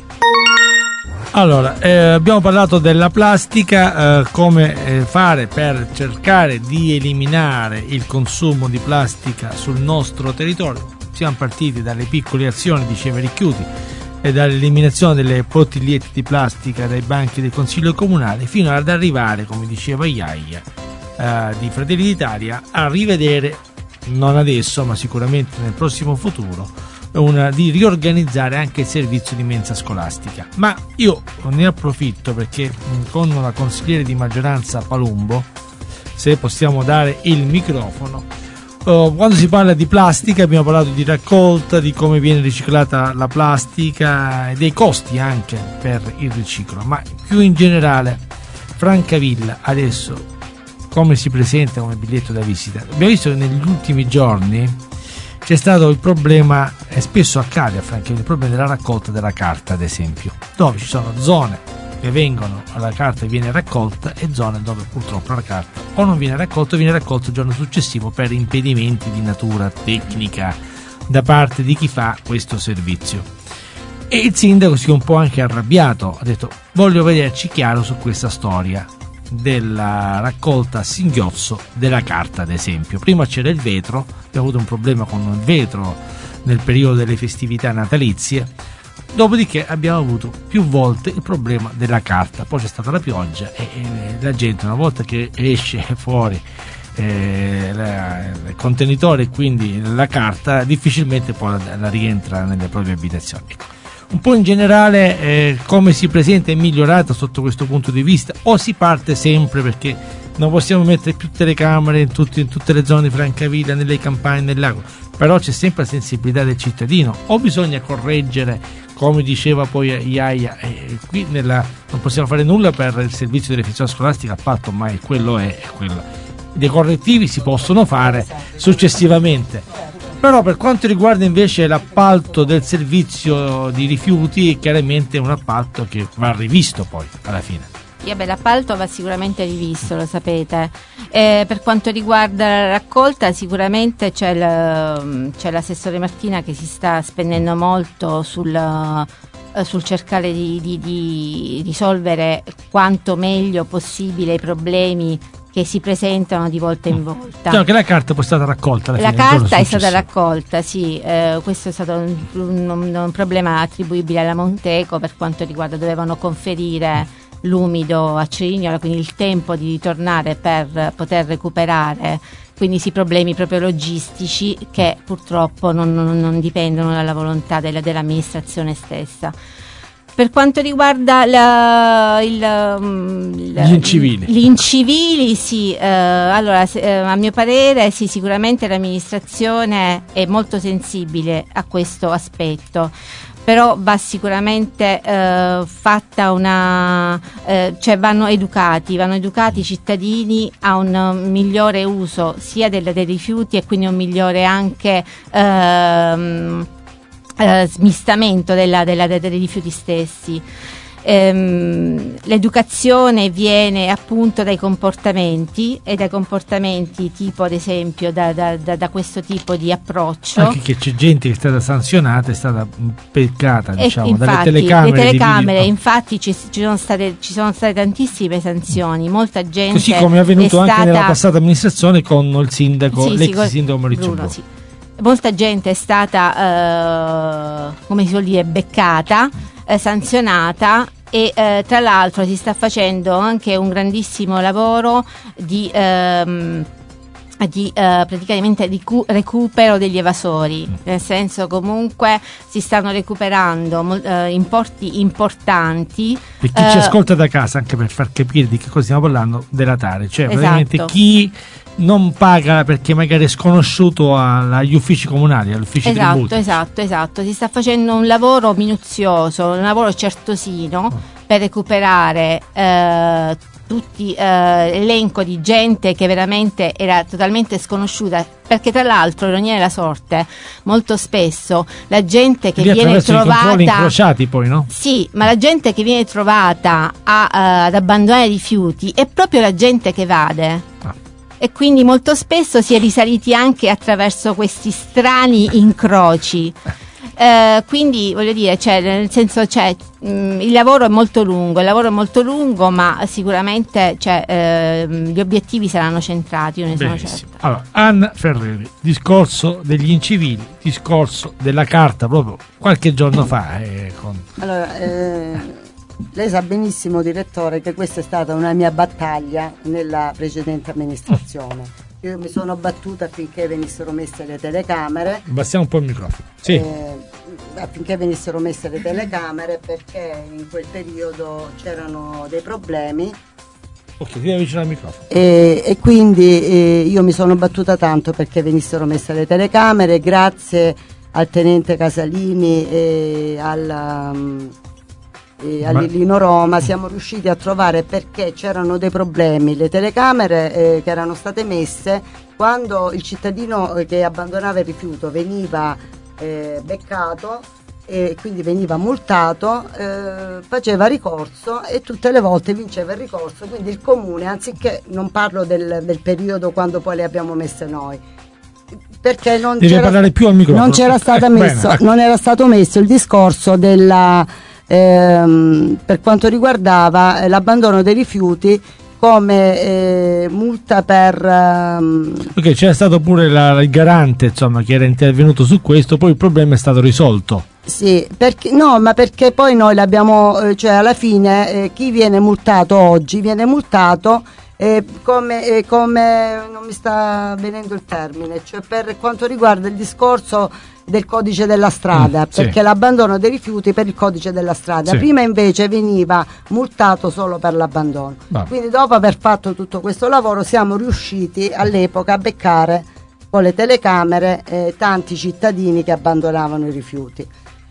Allora, abbiamo parlato della plastica, come fare per cercare di eliminare il consumo di plastica sul nostro territorio. Siamo partiti dalle piccole azioni, diceva Ricchiuti, e dall'eliminazione delle bottigliette di plastica dai banchi del Consiglio Comunale, fino ad arrivare, come diceva Iaia, di Fratelli d'Italia, a rivedere, non adesso ma sicuramente nel prossimo futuro, di riorganizzare anche il servizio di mensa scolastica. Ma io ne approfitto perché con la consigliere di maggioranza Palumbo, se possiamo dare il microfono, quando si parla di plastica abbiamo parlato di raccolta, di come viene riciclata la plastica e dei costi anche per il riciclo, ma più in generale Francavilla adesso come si presenta come biglietto da visita. Abbiamo visto che negli ultimi giorni c'è stato il problema, e spesso accade a Francavilla, il problema della raccolta della carta, ad esempio, dove ci sono zone che la carta viene raccolta, e zone dove purtroppo la carta o non viene raccolta o viene raccolta il giorno successivo per impedimenti di natura tecnica da parte di chi fa questo servizio. E il sindaco si è un po' anche arrabbiato, ha detto: voglio vederci chiaro su questa storia della raccolta a singhiozzo della carta, ad esempio. Prima c'era il vetro, abbiamo avuto un problema con il vetro nel periodo delle festività natalizie, dopodiché abbiamo avuto più volte il problema della carta, poi c'è stata la pioggia e la gente, una volta che esce fuori il contenitore e quindi la carta, difficilmente poi la rientra nelle proprie abitazioni. Un po' in generale come si presenta è migliorata sotto questo punto di vista, o si parte sempre, perché non possiamo mettere più telecamere in tutte le zone di Francavilla, nelle campagne, nel lago, però c'è sempre la sensibilità del cittadino, o bisogna correggere, come diceva poi Iaia, qui non possiamo fare nulla per il servizio dell'efficienza scolastica, a patto mai quello è quello. Dei correttivi si possono fare successivamente. Però per quanto riguarda invece l'appalto del servizio di rifiuti, chiaramente è un appalto che va rivisto poi alla fine. L'appalto va sicuramente rivisto, lo sapete. Per quanto riguarda la raccolta, sicuramente c'è l'assessore Martina che si sta spendendo molto sul cercare di risolvere quanto meglio possibile i problemi che si presentano di volta in volta. Cioè che la carta poi è stata raccolta alla fine, carta è stata raccolta, sì, questo è stato un problema attribuibile alla Monteco per quanto riguarda, dovevano conferire l'umido a Cerignola, quindi il tempo di ritornare per poter recuperare quindi sì, problemi proprio logistici che purtroppo non dipendono dalla volontà dell'amministrazione stessa. Per quanto riguarda gli incivili, sì, allora a mio parere sì, sicuramente l'amministrazione è molto sensibile a questo aspetto, però va sicuramente fatta cioè vanno educati i cittadini a un migliore uso sia dei rifiuti e quindi un migliore anche smistamento dei rifiuti stessi. L'educazione viene appunto dai comportamenti tipo ad esempio da questo tipo di approccio. Anche che c'è gente che è stata sanzionata, è stata peccata, diciamo, infatti, dalle telecamere. Le telecamere, infatti ci sono state tantissime sanzioni, molta gente. Così come è avvenuto anche nella passata amministrazione con il sindaco, l'ex sindaco Maurizio Bruno. Sì. Molta gente è stata, come si vuol dire, beccata, sanzionata e tra l'altro si sta facendo anche un grandissimo lavoro di praticamente recupero degli evasori, nel senso comunque si stanno recuperando importi importanti. Per chi ci ascolta da casa, anche per far capire di che cosa stiamo parlando, della Tare, cioè esatto. Praticamente chi non paga perché magari è sconosciuto agli uffici comunali, agli uffici tributi. Esatto, si sta facendo un lavoro minuzioso, un lavoro certosino per recuperare tutti elenco di gente che veramente era totalmente sconosciuta, perché tra l'altro, ironia della sorte, molto spesso la gente che viene trovata, i controlli incrociati poi, no? Sì, ma la gente che viene trovata ad abbandonare rifiuti è proprio la gente che evade. E quindi molto spesso si è risaliti anche attraverso questi strani incroci. Quindi voglio dire, nel senso, il lavoro è molto lungo, ma sicuramente gli obiettivi saranno centrati, io ne sono certa. Allora, Anna Ferreri, discorso degli incivili, discorso della carta proprio qualche giorno fa. Allora, lei sa benissimo, direttore, che questa è stata una mia battaglia nella precedente amministrazione. Io mi sono battuta affinché venissero messe le telecamere. Abbassiamo un po' il microfono. Sì. Affinché venissero messe le telecamere, perché in quel periodo c'erano dei problemi. Ok, ti vicino al microfono. E quindi io mi sono battuta tanto perché venissero messe le telecamere, grazie al tenente Casalini e all'Illino Roma siamo riusciti a trovare, perché c'erano dei problemi. Le telecamere che erano state messe quando il cittadino che abbandonava il rifiuto veniva beccato e quindi veniva multato, faceva ricorso e tutte le volte vinceva il ricorso, quindi il comune, anziché, non parlo del periodo quando poi le abbiamo messe noi, perché non c'era stato messo il discorso della per quanto riguardava l'abbandono dei rifiuti come multa per ok, c'era stato pure il garante, insomma, che era intervenuto su questo, poi il problema è stato risolto. Sì, perché poi noi l'abbiamo, cioè alla fine chi viene multato oggi viene multato come non mi sta venendo il termine, cioè per quanto riguarda il discorso del codice della strada, perché l'abbandono dei rifiuti per il codice della strada, prima invece veniva multato solo per l'abbandono. Quindi dopo aver fatto tutto questo lavoro siamo riusciti all'epoca a beccare con le telecamere tanti cittadini che abbandonavano i rifiuti.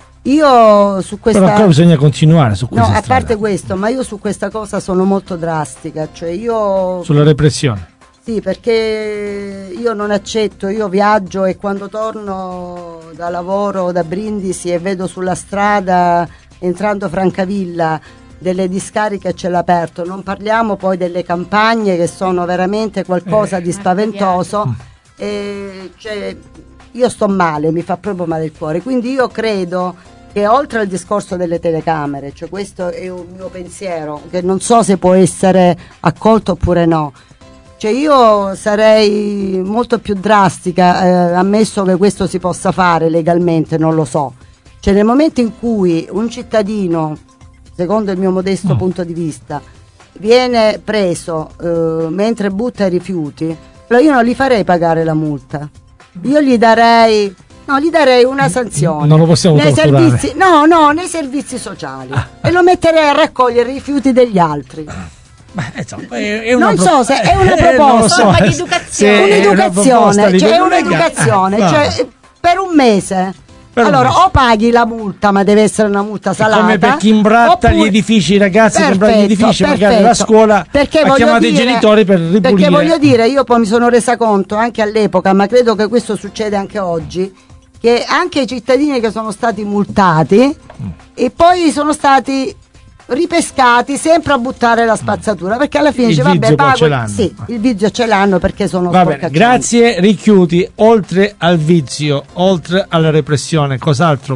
Io su questa, però bisogna continuare su questa a parte questo, ma io su questa cosa sono molto drastica, cioè io sulla repressione. Sì, perché io non accetto, io viaggio e quando torno da lavoro da Brindisi e vedo sulla strada, entrando Francavilla, delle discariche a cielo aperto, non parliamo poi delle campagne che sono veramente qualcosa di spaventoso, cioè, io sto male, mi fa proprio male il cuore, quindi io credo che oltre al discorso delle telecamere, cioè questo è un mio pensiero che non so se può essere accolto oppure no, cioè io sarei molto più drastica, ammesso che questo si possa fare legalmente, non lo so, cioè nel momento in cui un cittadino, secondo il mio modesto punto di vista, viene preso mentre butta i rifiuti, Allora io non gli farei pagare la multa, io gli darei una sanzione. Non lo possiamo nei torturare. servizi, nei servizi sociali, e lo metterei a raccogliere i rifiuti degli altri. Non so se è una proposta, forma di educazione. Un'educazione, cioè per un mese. O paghi la multa, ma deve essere una multa salata. Come per chi imbratta gli edifici, i ragazzi che imbrattano gli edifici, magari la scuola ha chiamato i genitori per ripulire. Perché voglio dire, io poi mi sono resa conto anche all'epoca, ma credo che questo succede anche oggi, che anche i cittadini che sono stati multati e poi sono stati ripescati sempre a buttare la spazzatura, perché alla fine dice vabbè, pago, il vizio ce l'hanno perché sono sporcaccioni. Grazie Richiuti. Oltre al vizio, oltre alla repressione, cos'altro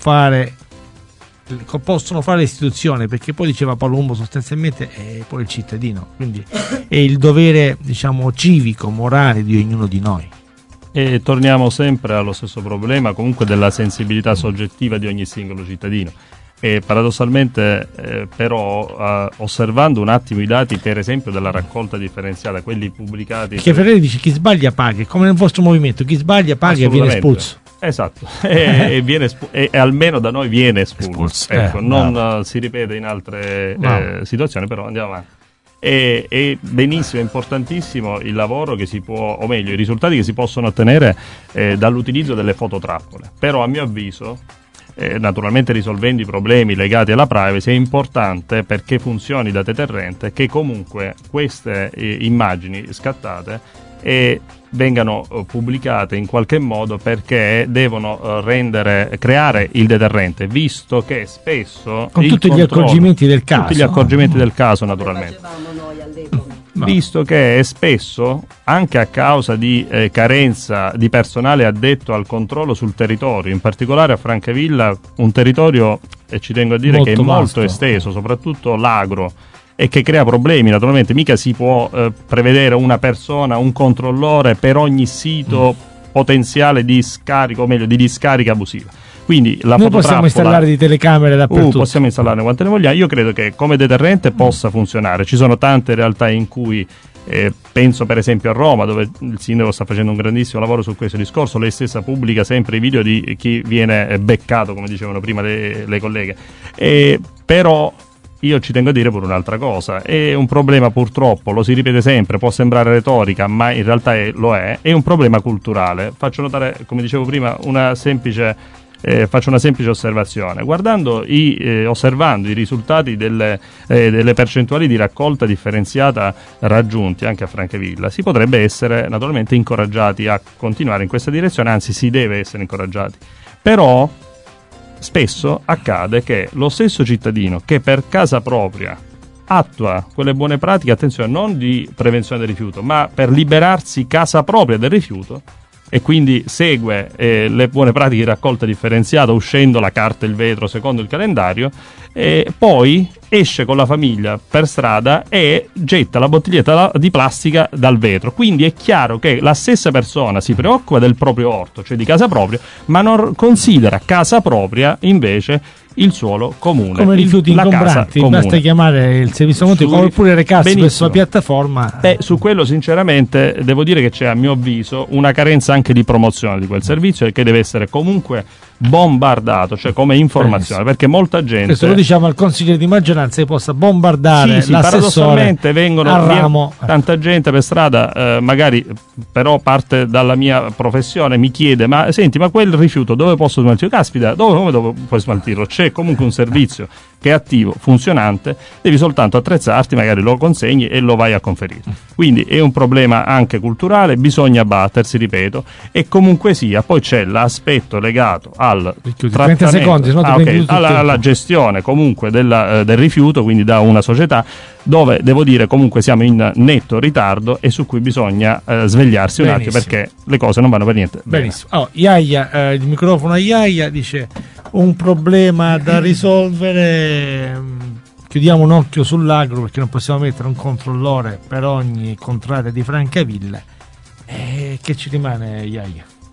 possono fare le istituzioni? Perché poi diceva Palumbo, sostanzialmente è poi il cittadino, quindi è il dovere, diciamo, civico, morale di ognuno di noi. E torniamo sempre allo stesso problema, comunque, della sensibilità soggettiva di ogni singolo cittadino. E paradossalmente però osservando un attimo i dati, per esempio, della raccolta differenziata, quelli pubblicati, perché Ferreri dice chi sbaglia paga, come nel vostro movimento, chi sbaglia paga e viene espulso. Esatto, e almeno da noi viene espulso. Ecco, non si ripete in altre situazioni, però andiamo avanti. E benissimo, è importantissimo il lavoro che si può, o meglio, i risultati che si possono ottenere dall'utilizzo delle fototrappole. Però a mio avviso, naturalmente risolvendo i problemi legati alla privacy, è importante, perché funzioni da deterrente, che comunque queste immagini scattate vengano pubblicate in qualche modo, perché devono creare il deterrente, visto che spesso con tutti gli accorgimenti del caso, tutti gli accorgimenti del caso, naturalmente, visto che spesso, anche a causa di carenza di personale addetto al controllo sul territorio, in particolare a Francavilla, un territorio, e ci tengo a dire, che è molto esteso, soprattutto l'agro, e che crea problemi. Naturalmente mica si può prevedere una persona, un controllore per ogni sito potenziale di scarico, o meglio di discarica abusiva. Quindi noi possiamo installare di telecamere dappertutto, possiamo installarne quante ne vogliamo. Io credo che come deterrente possa funzionare. Ci sono tante realtà in cui penso per esempio a Roma, dove il sindaco sta facendo un grandissimo lavoro su questo discorso. Lei stessa pubblica sempre i video di chi viene beccato, come dicevano prima le colleghe, però io ci tengo a dire pure un'altra cosa: è un problema, purtroppo, lo si ripete sempre, può sembrare retorica, ma in realtà lo è un problema culturale. Faccio notare, come dicevo prima, faccio una semplice osservazione. Osservando i risultati delle percentuali di raccolta differenziata raggiunti anche a Francavilla, si potrebbe essere naturalmente incoraggiati a continuare in questa direzione, anzi si deve essere incoraggiati. Però spesso accade che lo stesso cittadino che per casa propria attua quelle buone pratiche, attenzione, non di prevenzione del rifiuto, ma per liberarsi casa propria del rifiuto, e quindi segue le buone pratiche di raccolta differenziata, uscendo la carta e il vetro secondo il calendario, e poi esce con la famiglia per strada e getta la bottiglietta di plastica dal vetro. Quindi è chiaro che la stessa persona si preoccupa del proprio orto, cioè di casa propria, ma non considera casa propria invece il suolo comune, come rifiuti ingombranti. Basta chiamare il servizio montego oppure recarsi presso la piattaforma. Su quello sinceramente devo dire che c'è, a mio avviso, una carenza anche di promozione di quel servizio, e che deve essere comunque bombardato, cioè come informazione, perché molta gente, questo lo diciamo al consigliere di maggioranza, che possa bombardare l'assessore. Paradossalmente viene tanta gente per strada, magari però parte dalla mia professione, mi chiede: ma senti, ma quel rifiuto dove posso smaltirlo? Caspita, dove puoi smaltirlo? C'è comunque un servizio che è attivo, funzionante, devi soltanto attrezzarti, magari lo consegni e lo vai a conferire. Quindi è un problema anche culturale, bisogna battersi, ripeto, e comunque sia, poi c'è l'aspetto legato al 30 secondi, alla gestione comunque del rifiuto, quindi da una società, dove devo dire comunque siamo in netto ritardo e su cui bisogna svegliarsi un attimo, perché le cose non vanno per niente bene. Benissimo. Iaia, il microfono a Iaia, dice: un problema da risolvere, chiudiamo un occhio sull'agro, perché non possiamo mettere un controllore per ogni contrada di Francavilla. Che ci rimane, Iaia?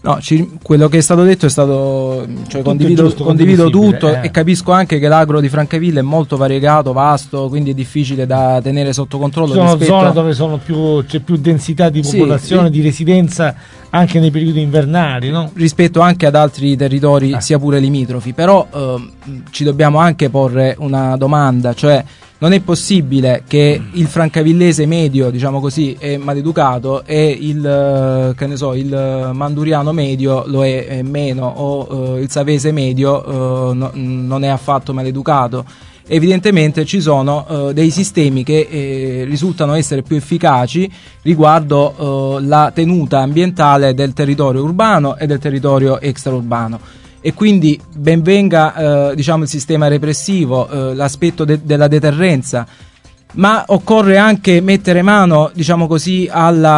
No, quello che è stato detto è stato, cioè, condivido tutto e capisco anche che l'agro di Francavilla è molto variegato, vasto, quindi è difficile da tenere sotto controllo. Sono zone dove c'è più densità di popolazione, di residenza anche nei periodi invernali, no? Rispetto anche ad altri territori sia pure limitrofi, però ci dobbiamo anche porre una domanda, cioè non è possibile che il francavillese medio, diciamo così, è maleducato e il manduriano medio lo è meno, o il savese medio non è affatto maleducato. Evidentemente ci sono dei sistemi che risultano essere più efficaci riguardo la tenuta ambientale del territorio urbano e del territorio extraurbano. E quindi ben venga il sistema repressivo, l'aspetto della deterrenza, ma occorre anche mettere mano, diciamo così,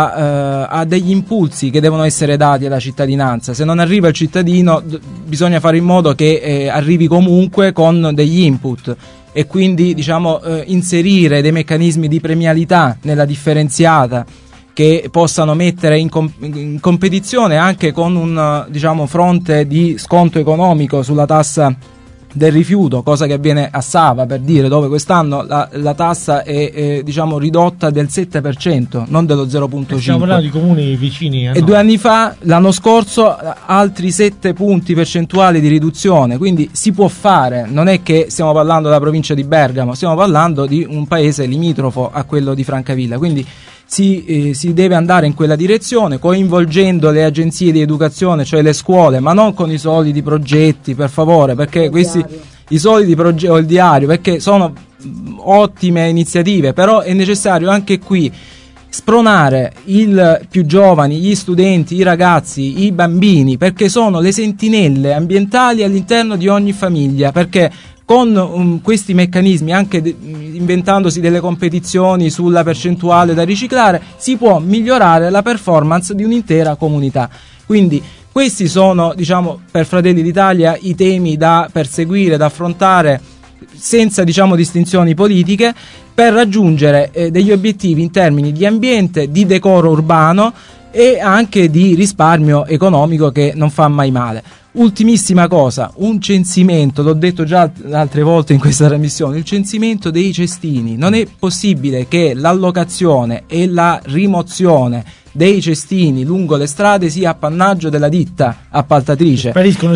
a degli impulsi che devono essere dati alla cittadinanza. Se non arriva il cittadino bisogna fare in modo che arrivi comunque con degli input, e quindi inserire dei meccanismi di premialità nella differenziata che possano mettere in competizione anche con un fronte di sconto economico sulla tassa del rifiuto, cosa che avviene a Sava, per dire, dove quest'anno la tassa è ridotta del 7%, non dello 0,5%. Stiamo parlando di comuni vicini. E 2 anni fa, l'anno scorso, altri 7 punti percentuali di riduzione, quindi si può fare, non è che stiamo parlando della provincia di Bergamo, stiamo parlando di un paese limitrofo a quello di Francavilla, quindi si deve andare in quella direzione, coinvolgendo le agenzie di educazione, cioè le scuole, ma non con i soliti progetti, per favore, perché i soliti progetti o il diario, perché sono ottime iniziative, però è necessario anche qui spronare i più giovani, gli studenti, i ragazzi, i bambini, perché sono le sentinelle ambientali all'interno di ogni famiglia, perché con questi meccanismi, anche inventandosi delle competizioni sulla percentuale da riciclare, si può migliorare la performance di un'intera comunità. Quindi questi sono, per Fratelli d'Italia, i temi da perseguire, da affrontare senza distinzioni politiche, per raggiungere degli obiettivi in termini di ambiente, di decoro urbano e anche di risparmio economico, che non fa mai male. Ultimissima cosa, un censimento, l'ho detto già altre volte in questa trasmissione, il censimento dei cestini. Non è possibile che l'allocazione e la rimozione dei cestini lungo le strade sia appannaggio della ditta appaltatrice,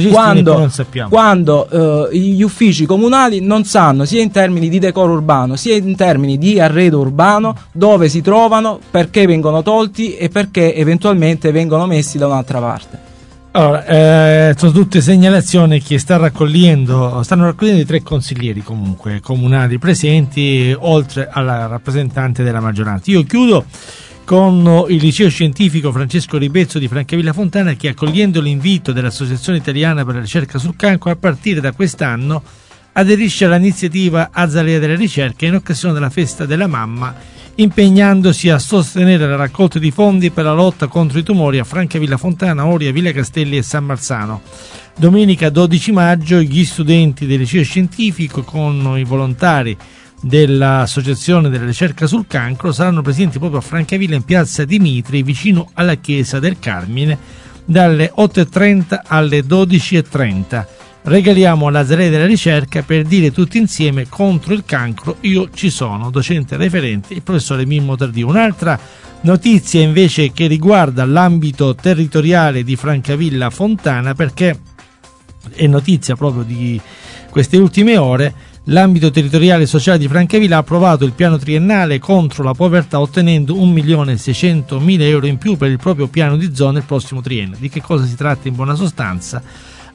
quando gli uffici comunali non sanno, sia in termini di decoro urbano sia in termini di arredo urbano, dove si trovano, perché vengono tolti e perché eventualmente vengono messi da un'altra parte. Allora, sono tutte segnalazioni che stanno raccogliendo i 3 consiglieri comunque comunali presenti, oltre alla rappresentante della maggioranza. Io chiudo con il liceo scientifico Francesco Ribezzo di Francavilla Fontana, che, accogliendo l'invito dell'Associazione Italiana per la Ricerca sul Cancro, a partire da quest'anno aderisce all'iniziativa Azalea delle Ricerche in occasione della festa della mamma, impegnandosi a sostenere la raccolta di fondi per la lotta contro i tumori a Francavilla Fontana, Oria, Villa Castelli e San Marzano. Domenica 12 maggio gli studenti del liceo scientifico, con i volontari dell'Associazione della Ricerca sul Cancro, saranno presenti proprio a Francavilla, in piazza Dimitri, vicino alla chiesa del Carmine, dalle 8:30 alle 12:30. Regaliamo all'Azalea della Ricerca per dire tutti insieme: contro il cancro io ci sono. Docente referente il professore Mimmo Tardio. Un'altra notizia invece che riguarda l'ambito territoriale di Francavilla Fontana, perché è notizia proprio di queste ultime ore. L'ambito territoriale sociale di Francavilla ha approvato il piano triennale contro la povertà, ottenendo 1.600.000 euro in più per il proprio piano di zona il prossimo triennio. Di che cosa si tratta in buona sostanza?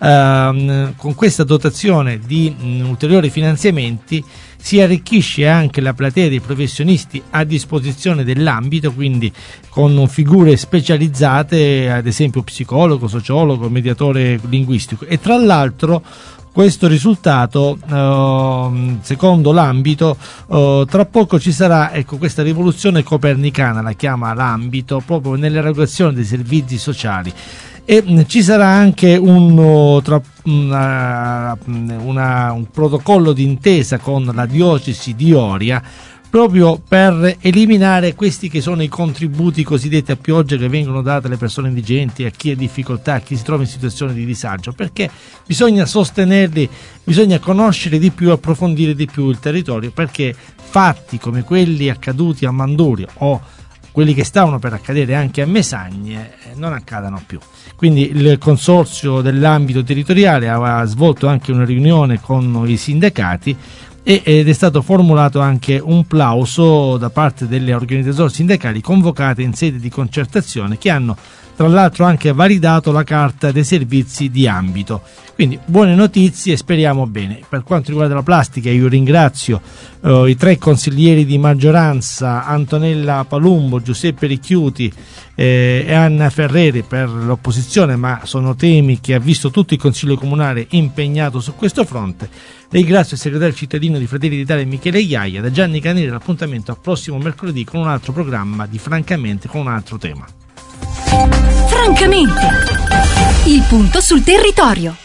Con questa dotazione di ulteriori finanziamenti si arricchisce anche la platea dei professionisti a disposizione dell'ambito, quindi con figure specializzate, ad esempio psicologo, sociologo, mediatore linguistico. E tra l'altro questo risultato, secondo l'ambito, tra poco ci sarà, questa rivoluzione copernicana, la chiama l'ambito, proprio nell'erogazione dei servizi sociali. E ci sarà anche un protocollo d'intesa con la diocesi di Oria, proprio per eliminare questi che sono i contributi cosiddetti a pioggia che vengono dati alle persone indigenti, a chi ha difficoltà, a chi si trova in situazioni di disagio, perché bisogna sostenerli, bisogna conoscere di più, approfondire di più il territorio, perché fatti come quelli accaduti a Manduria o quelli che stavano per accadere anche a Mesagne non accadano più. Quindi il consorzio dell'ambito territoriale aveva svolto anche una riunione con i sindacati ed è stato formulato anche un plauso da parte delle organizzazioni sindacali convocate in sede di concertazione, che hanno tra l'altro anche validato la carta dei servizi di ambito. Quindi buone notizie, speriamo bene. Per quanto riguarda la plastica, io ringrazio i 3 consiglieri di maggioranza, Antonella Palumbo, Giuseppe Ricchiuti e Anna Ferreri per l'opposizione, ma sono temi che ha visto tutto il Consiglio Comunale impegnato su questo fronte. Ringrazio il segretario cittadino di Fratelli d'Italia Michele Iaia. Da Gianni Caneri l'appuntamento al prossimo mercoledì con un altro programma di Francamente, con un altro tema. Francamente, il punto sul territorio.